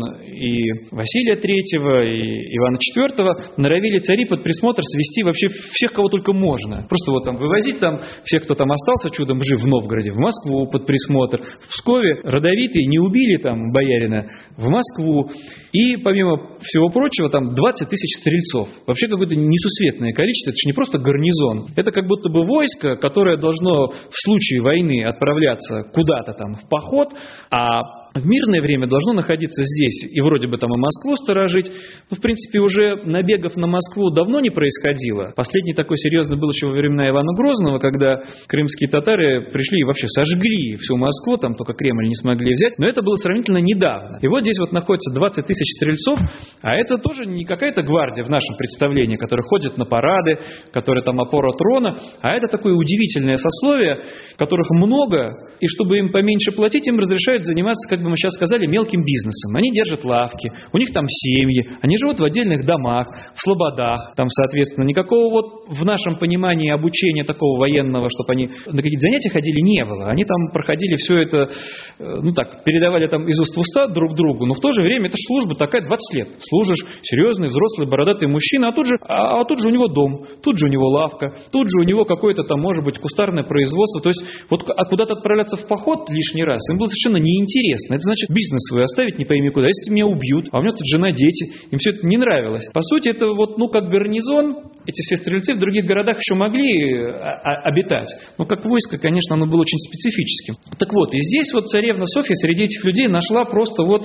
и Василия III, и Ивана IV норовили цари под присмотр свести вообще всех, кого только можно. Просто вот там вывозить там всех, кто там остался чудом жив в Новгороде, в Москву под присмотр. В Пскове родовитые не убили там боярина, в Москву. И, помимо всего прочего, там 20 тысяч стрельцов. Вообще какое-то несусветное количество. Это же не просто гарнизон. Это как будто бы войско, которое должно в случае войны отправляться куда-то там в поход, а в мирное время должно находиться здесь и вроде бы там и Москву сторожить. Ну, в принципе, уже набегов на Москву давно не происходило. Последний такой серьезный был еще во времена Ивана Грозного, когда крымские татары пришли и вообще сожгли всю Москву, там только Кремль не смогли взять. Но это было сравнительно недавно. И вот здесь вот находится 20 тысяч стрельцов, а это тоже не какая-то гвардия в нашем представлении, которая ходит на парады, которая там опора трона, а это такое удивительное сословие, которых много, и чтобы им поменьше платить, им разрешают заниматься, как бы мы сейчас сказали, мелким бизнесом. Они держат лавки, у них там семьи, они живут в отдельных домах, в слободах, там, соответственно, никакого вот в нашем понимании обучения такого военного, чтобы они на какие-то занятия ходили, не было. Они там проходили все это, ну так, передавали там из уст в уста друг другу, но в то же время это служба такая 20 лет. Служишь, серьезный, взрослый, бородатый мужчина, а тут же у него дом, тут же у него лавка, тут же у него какое-то там, может быть, кустарное производство. То есть вот куда-то отправляться в поход лишний раз им было совершенно неинтересно. Это значит бизнес свой оставить не пойми куда. Если меня убьют, а у меня тут жена, дети, им все это не нравилось. По сути, это вот, ну, как гарнизон, эти все стрельцы в других городах еще могли обитать. Но как войско, конечно, оно было очень специфическим. Так вот, и здесь вот царевна Софья среди этих людей нашла просто вот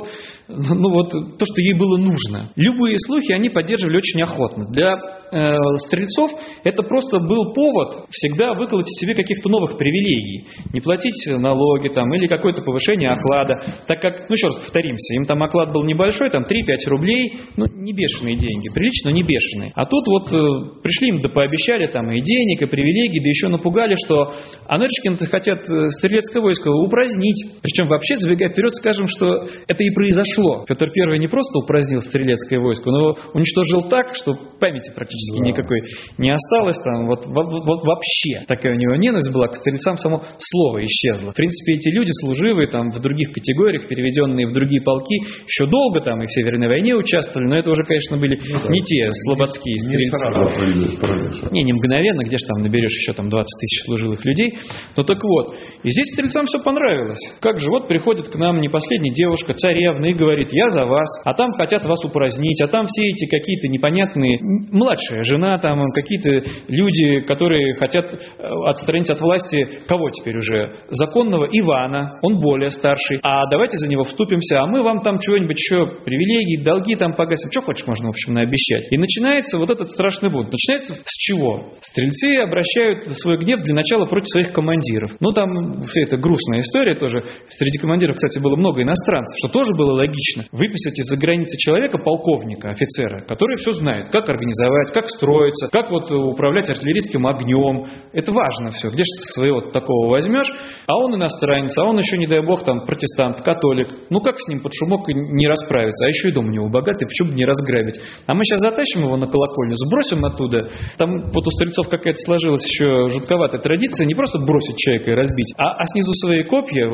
то, что ей было нужно. Любые слухи они поддерживали очень охотно. Для стрельцов это просто был повод всегда выколотить себе каких-то новых привилегий. Не платить налоги или какое-то повышение оклада. Так как, еще раз повторимся, им там оклад был небольшой, 3-5 рублей, не бешеные деньги, прилично, но не бешеные. А тут пришли им, да пообещали и денег, и привилегий, да еще напугали, что Нарышкины хотят стрелецкое войско упразднить. Причем вообще, забегая вперед, скажем, что это и произошло. Петр I не просто упразднил стрелецкое войско, но уничтожил так, что памяти практически никакой не осталось. Вообще такая у него ненависть была к стрельцам, само слово исчезло. В принципе, эти люди служивые в других категориях, переведенные в другие полки, еще долго и в Северной войне участвовали, но это уже, конечно, были не те слободские стрельцы. Не мгновенно, где же наберешь еще 20 тысяч служилых людей. Так вот, и здесь стрельцам все понравилось. Как же, приходит к нам не последняя девушка, царевна, и говорит: я за вас, а там хотят вас упразднить, а там все эти какие-то непонятные, младшая жена, какие-то люди, которые хотят отстранить от власти, кого теперь уже? Законного Ивана, он более старший, а давайте за него вступимся, а мы вам чего-нибудь еще, привилегии, долги погасим, что хочешь можно, в общем, наобещать. И начинается этот страшный бунт. Начинается с чего? Стрельцы обращают свой гнев для начала против своих командиров. Вся эта грустная история тоже. Среди командиров, кстати, было много иностранцев, что тоже было логично. Выписать из-за границы человека, полковника, офицера, который все знает, как организовать, как строиться, как управлять артиллерийским огнем. Это важно все. Где же своего такого возьмешь? А он иностранец, а он еще, не дай бог, протестант, католик. Как с ним под шумок не расправиться? А еще и дом у него богатый, почему бы не разграбить? А мы сейчас затащим его на колокольню, сбросим оттуда. У стрельцов какая-то сложилась еще жутковатая традиция, не просто бросить человека и разбить, а снизу свои копья,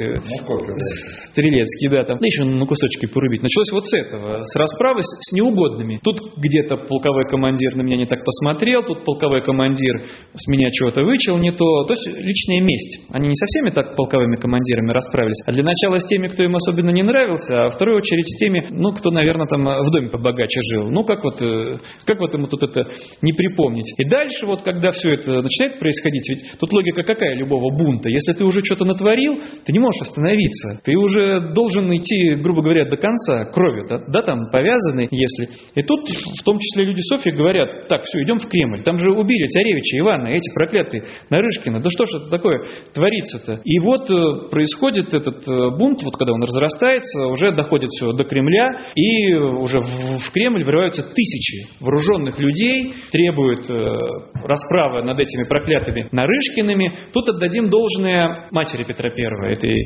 стрелецкие, еще на кусочки порубить. Началось с этого, с расправы с неугодными. Тут где-то полковой командир на меня не так посмотрел, тут полковой командир с меня чего-то вычел не то. То есть личная месть. Они не со всеми так полковыми командирами расправились, а для начала с теми, кто им особенно не нравился, а в вторую очередь с теми, кто, наверное, в доме побогаче жил. Как ему тут это не припомнить? И дальше, когда все это начинает происходить, ведь тут логика какая любого бунта? Если ты уже что-то натворил, ты не можешь остановиться. Ты уже должен идти, грубо говоря, до конца кровью, повязанный, если. И тут, в том числе, люди Софьи говорят: так, все, идем в Кремль. Там же убили царевича Ивана, эти проклятые Нарышкины. Да что ж это такое творится-то? И происходит этот бунт, когда он разрастается, уже доходит все до Кремля, и уже в Кремль врываются тысячи вооруженных людей, требуют расправы над этими проклятыми Нарышкиными. Тут отдадим должное матери Петра I, этой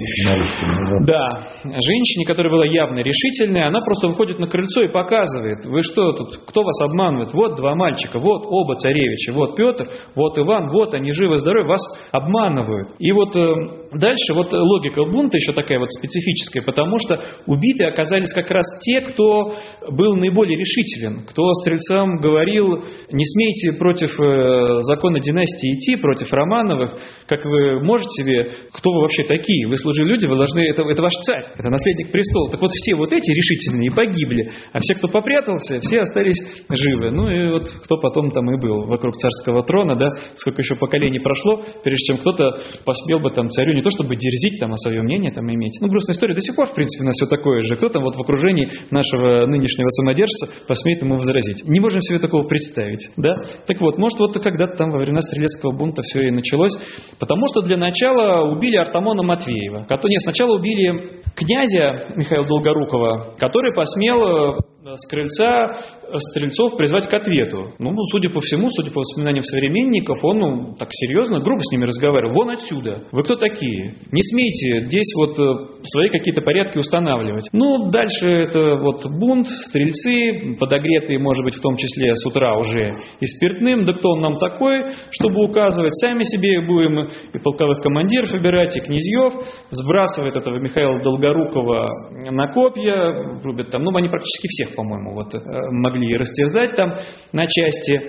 женщине, которая была явно решительная. Она просто выходит на крыльцо и показывает: вы что тут, кто вас обманывает? Вот два мальчика, вот оба царевича, вот Петр, вот Иван, вот они живы-здоровы, вас обманывают. И дальше логика бунта еще такая специфическая, потому что убиты оказались как раз те, кто был наиболее решителен, кто стрельцам говорил: не смейте против закона династии идти, против Романовых, как вы можете себе, кто вы вообще такие? Вы служили люди, вы должны, это ваш царь, это наследник престола. Так все эти решительные погибли, а все, кто попрятался, все остались живы. И кто потом и был вокруг царского трона, сколько еще поколений прошло, прежде чем кто-то посмел бы царю не то чтобы дерзить, а свое мнение иметь. Грустная история до сих пор, в принципе, у нас все такое же. Кто в окружении нашего нынешнего самодержца посмеет ему возразить? Не можем себе такого представить, Так может, когда-то во времена Стрелецкого бунта все и началось, потому что для начала убили Артамона Матвеева. Сначала убили князя Михаила Долгорукова, который посмел с крыльца стрельцов призвать к ответу. Судя по всему, судя по воспоминаниям современников, он так серьезно, грубо с ними разговаривал. Вон отсюда. Вы кто такие? Не смейте здесь свои какие-то порядки устанавливать. Дальше это бунт, стрельцы, подогретые, может быть, в том числе с утра уже и спиртным. Да кто он нам такой, чтобы указывать? Сами себе будем и полковых командиров выбирать, и князьев. Сбрасывает этого Михаила Долгорукова на копья, рубят они практически всех всех, по-моему, вот, могли растерзать там на части.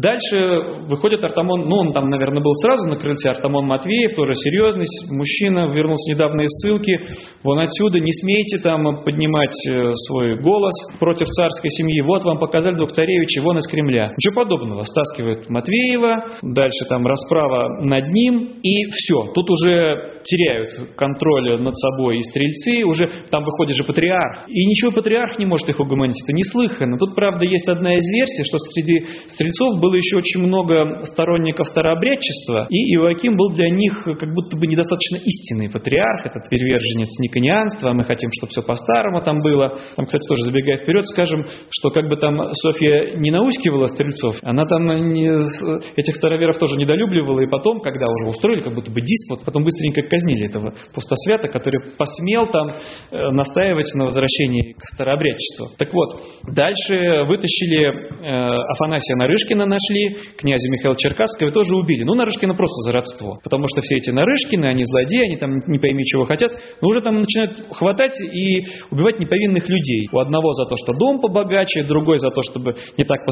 Дальше выходит Артамон, ну, он там, наверное, был сразу на крыльце, Артамон Матвеев, тоже серьезный мужчина, вернулся недавно из ссылки, вон отсюда, не смейте там поднимать свой голос против царской семьи, вот вам показали двух царевичей, вон из Кремля. Ничего подобного, стаскивают Матвеева, дальше там расправа над ним, и все, тут уже теряют контроль над собой и стрельцы, уже там выходит же патриарх, и ничего патриарх не может их угомонить, это неслыханно. Тут, правда, есть одна из версий, что среди стрельцов было еще очень много сторонников старообрядчества, и Иоаким был для них как будто бы недостаточно истинный патриарх, этот приверженец никонианства, мы хотим, чтобы все по-старому там было. Там, кстати, тоже забегая вперед, скажем, что как бы там Софья не наускивала стрельцов, она там этих староверов тоже недолюбливала, и потом, когда уже устроили как будто бы диспут, потом быстренько казнили этого пустосвята, который посмел там настаивать на возвращении к старообрядчеству. Так вот, дальше вытащили Афанасия Нарышкина, нашли, князя Михаила Черкасского, тоже убили. Ну, Нарышкина просто за родство, потому что все эти Нарышкины, они злодеи, они там не пойми чего хотят, но уже там начинают хватать и убивать неповинных людей. У одного за то, что дом побогаче, другой за то, чтобы не так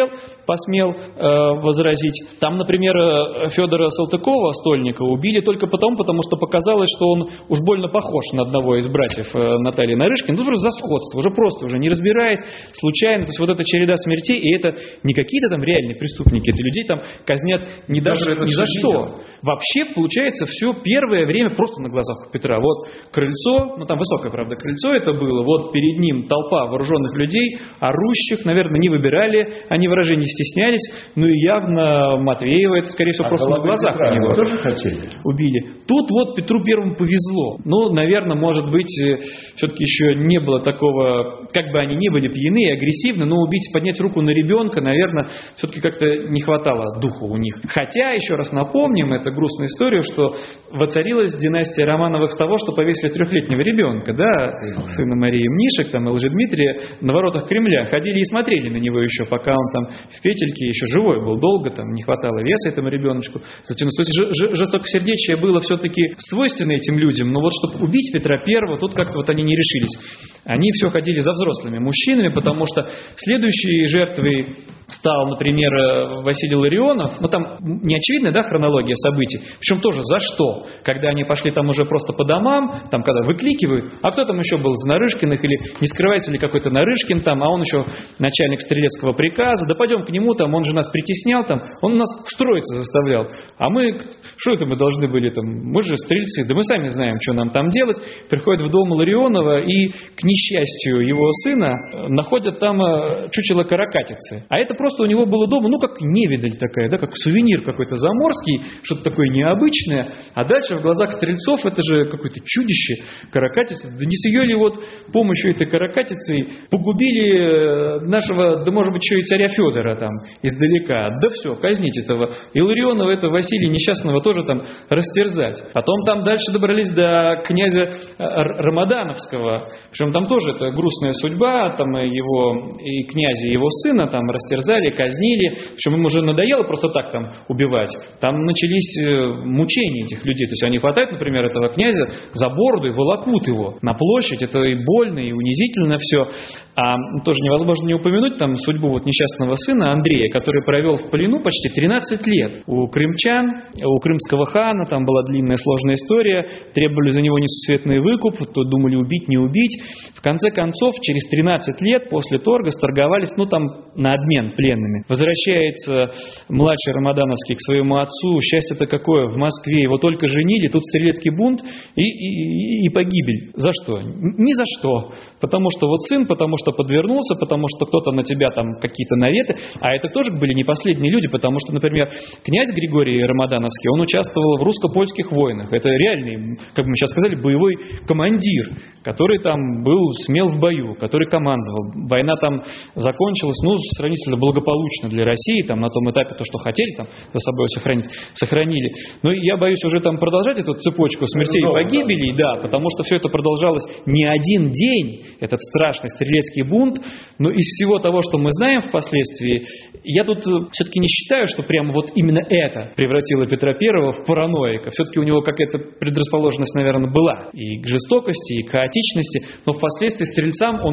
посмел возразить. Там, например, Федора Салтыкова, стольника, убили только потому, что показалось, что он уж больно похож на одного из братьев Натальи Нарышкиной. Ну, просто за сходство, уже не разбираясь, случайно. То есть вот эта череда смертей, и это не какие-то там реальные преступники, это людей там казнят ни за что. Вообще, получается, все первое время просто на глазах у Петра. Вот крыльцо, ну там высокое, правда, крыльцо это было, вот перед ним толпа вооруженных людей, орущих, наверное, не выбирали, они выражений стеснялись, ну и явно Матвеева это, скорее всего, просто на глазах у него тоже хотели. Убили. Тут вот Петру Первому повезло. Ну, наверное, может быть, все-таки еще не было такого, как бы они ни были пьяны и агрессивны, но убить, поднять руку на ребенка, наверное, все-таки как-то не хватало духу у них. Хотя, еще раз напомним, это грустную историю, что воцарилась династия Романовых с того, что повесили 3-летнего ребенка, да, сына Марии Мнишек, там, и Лжедмитрия, на воротах Кремля. Ходили и смотрели на него еще, пока он там в петельке еще живой был, долго там не хватало веса этому ребеночку. Затем, то есть жестокосердечие было все-таки свойственно этим людям, но вот чтобы убить Петра Первого, тут как-то вот они не решились. Они все ходили за взрослыми мужчинами, потому что следующей жертвой стал, например, Василий Ларионов, ну там не очевидная, да, хронология событий, причем тоже за что, когда они пошли там уже просто по домам, там когда выкликивают, а кто там еще был из Нарышкиных, или не скрывается ли какой-то Нарышкин там, а он еще начальник стрелецкого приказа, да пойдем к нему, там, он же нас притеснял, там, он нас строиться заставлял, а мы, что это мы должны были там, мы же стрельцы, да мы сами знаем, что нам там делать, приходят в дом Ларионова и, к несчастью его сына, находят там чучело каракатицы, а это просто у него было дома, ну, как невидаль такая, да, как сувенир какой-то заморский, что-то такое необычное, а дальше в глазах стрельцов это же какое-то чудище, каракатица, да не с ее ли вот помощью этой каракатицы погубили нашего, да может быть, еще и царя Федора там издалека, да все, казнить этого Илларионова, этого Василия несчастного тоже там растерзать. Потом там дальше добрались до князя Рамадановского, причем там тоже это грустная судьба, там его и князя, и его сына там растерзали, казнили, причем им уже надоело просто так там убивать. Там начались мучения этих людей, то есть они хватают, например, этого князя за бороду и волокут его на площадь, это и больно, и унизительно все. А тоже невозможно не упомянуть там судьбу вот несчастного сына Андрея, который провел в плену почти 13 лет у крымчан, у крымского хана, там была длинная сложная история, требовали за него несусветный выкуп, то думали убить, не убить. В конце концов, через 13 лет после торга сторговались, ну там на обмен пленными. Возвращается младший Рамадановский к своему отцу, счастье-то какое, в Москве, его только женили, тут стрелецкий бунт и погибель. За что? Ни за что. Потому что вот сын, потому что подвернулся, потому что кто-то на тебя там какие-то наветы, а это тоже были не последние люди, потому что, например, князь Григорий Рамадановский, он участвовал в русско-польских войнах, это реальный, как мы сейчас сказали, боевой командир, который там был смел в бою, который командовал, война там закончилась, ну, сравнительно благополучно для России, там на том этапе то, что хотели там за собой сохранить, сохранили, но я боюсь уже там продолжать эту цепочку смертей и погибелей, да, потому что все это продолжалось не один день, этот страшный стрелецкий бунт, но из всего того, что мы знаем впоследствии, я тут все-таки не считаю, что прямо вот именно это превратило Петра Первого в параноика. Все-таки у него какая-то предрасположенность, наверное, была и к жестокости, и к хаотичности, но впоследствии стрельцам он мстил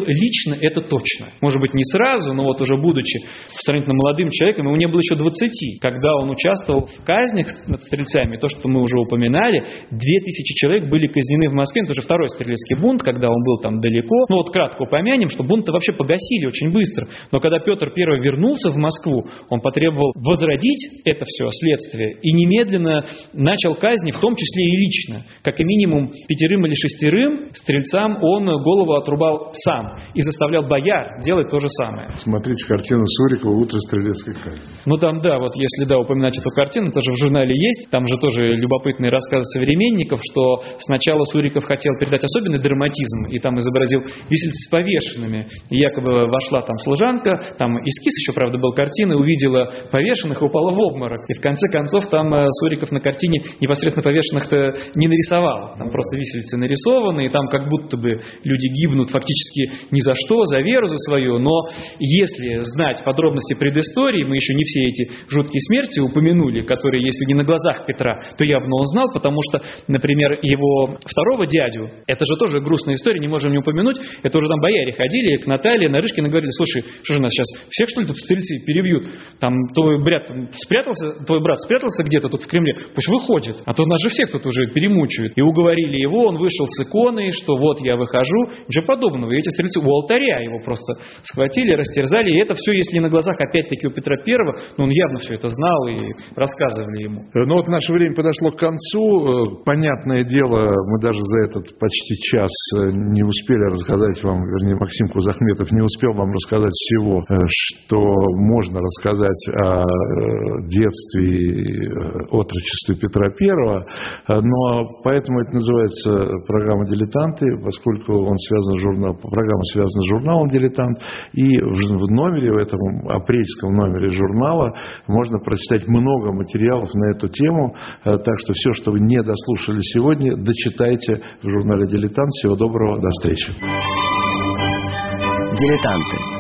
лично, это точно. Может быть, не сразу, но вот уже будучи сравнительно молодым человеком, ему не было еще 20, когда он участвовал в казнях над стрельцами, то, что мы уже упоминали, 2000 человек были казнены в Москве, это уже второй стрелецкий бунт, когда он был там далеко. Ну вот кратко упомянем, что бунты вообще погасили очень быстро, но когда Петр I вернулся в Москву, он потребовал возродить это все следствие и немедленно начал казни, в том числе и лично. Как и минимум 5 или 6 стрельцам он голову отрубал сам и заставлял бояр делать то же самое. Смотрите картину Сурикова «Утро стрелецкой казни». Ну там, да, вот если, да, упоминать эту картину, тоже в журнале есть, там же тоже любопытные рассказы современников, что сначала Суриков хотел передать особенный драматизм, и там изобразил виселицы с повешенными, и якобы вошла там служанка, там эскиз еще, правда, был картины, увидела повешенных и упала в обморок, и в конце концов там Суриков на картине непосредственно повешенных-то не нарисовал, там просто виселицы нарисованы, и там как будто бы люди гибнут фактически ни за что, за веру за свою, но если знать подробности предыстории, мы еще не все эти жуткие смерти упомянули, которые, если не на глазах Петра, то явно он знал, потому что, например, его второго дядю, это же тоже грустная история, не можем не упомянуть, это уже там бояре ходили к Наталье Нарышкиной и говорили: слушай, что же нас сейчас всех, что ли, тут стрельцы перебьют, там твой брат спрятался где-то тут в Кремле, пусть выходит, а то нас же всех тут уже перемучают. И уговорили его, он вышел с иконой, что вот я выхожу, ничего подобного, и эти стрельцы у алтаря его просто схватили, растерзали, и это все, если на глазах опять-таки у Петра I, но он явно все это знал и рассказывали ему. Ну вот наше время подошло к концу. Понятное дело, мы даже за этот почти час не успели рассказать вам, вернее, Максим Кузахметов не успел вам рассказать всего, что можно рассказать о детстве и отрочестве Петра I, но поэтому это называется программа «Дилетанты», поскольку программа связана с журналом «Дилетант», и в номере, в этом апрельском номере журнала можно прочитать много материалов на эту тему, так что все, что вы не дослушали сегодня, дочитайте в журнале «Дилетант». Всего доброго, до встречи. Дилетанты.